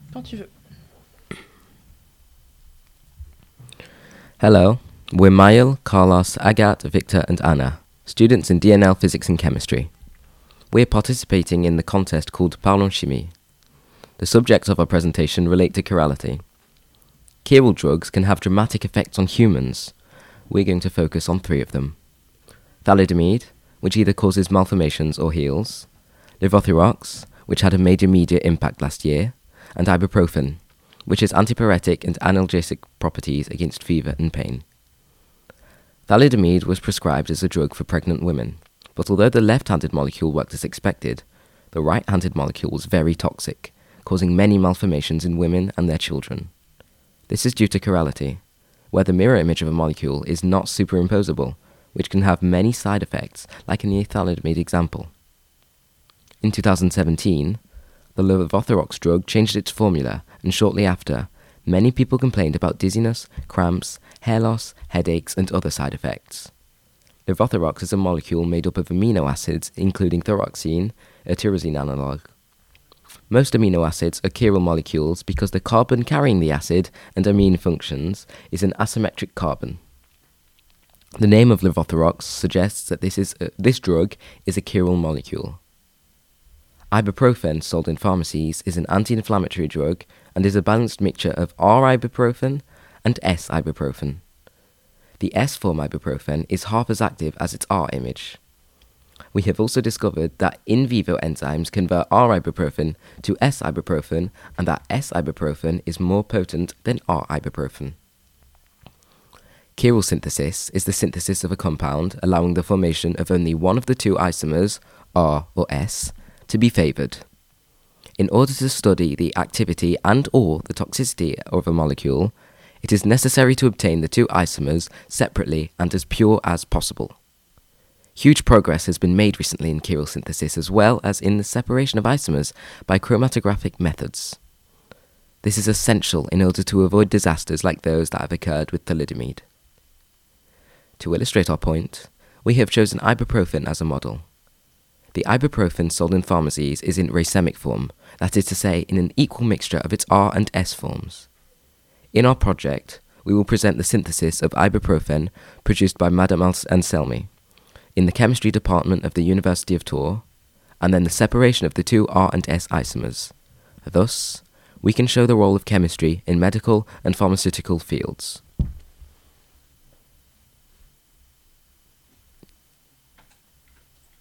Quand tu veux. Hello, we're Mael, Carlos, Agat, Victor and Anna, students in DNL Physics and Chemistry. We're participating in the contest called Parlons Chimie. The subjects of our presentation relate to chirality. Chiral drugs can have dramatic effects on humans. We're going to focus on 3 of them. Thalidomide, which either causes malformations or heals, levothyrox, which had a major media impact last year, and ibuprofen, which has antipyretic and analgesic properties against fever and pain. Thalidomide was prescribed as a drug for pregnant women, but although the left-handed molecule worked as expected, the right-handed molecule was very toxic, causing many malformations in women and their children. This is due to chirality, where the mirror image of a molecule is not superimposable, which can have many side effects, like in the thalidomide example. In 2017, the levothyrox drug changed its formula, and shortly after, many people complained about dizziness, cramps, hair loss, headaches, and other side effects. Levothyrox is a molecule made up of amino acids, including thyroxine, a tyrosine analog. Most amino acids are chiral molecules because the carbon carrying the acid and amine functions is an asymmetric carbon. The name of levothyrox suggests that this drug is a chiral molecule. Ibuprofen, sold in pharmacies, is an anti-inflammatory drug and is a balanced mixture of R-ibuprofen and S-ibuprofen. The S-form ibuprofen is half as active as its R image. We have also discovered that in vivo enzymes convert R-ibuprofen to S-ibuprofen and that S-ibuprofen is more potent than R-ibuprofen. Chiral synthesis is the synthesis of a compound allowing the formation of only one of the 2 isomers, R or S, to be favoured. In order to study the activity and/or the toxicity of a molecule, it is necessary to obtain the 2 isomers separately and as pure as possible. Huge progress has been made recently in chiral synthesis as well as in the separation of isomers by chromatographic methods. This is essential in order to avoid disasters like those that have occurred with thalidomide. To illustrate our point, we have chosen ibuprofen as a model. The ibuprofen sold in pharmacies is in racemic form, that is to say, in an equal mixture of its R and S forms. In our project, we will present the synthesis of ibuprofen produced by Madame Anselmi in the chemistry department of the University of Tours, and then the separation of the 2 R and S isomers. Thus, we can show the role of chemistry in medical and pharmaceutical fields.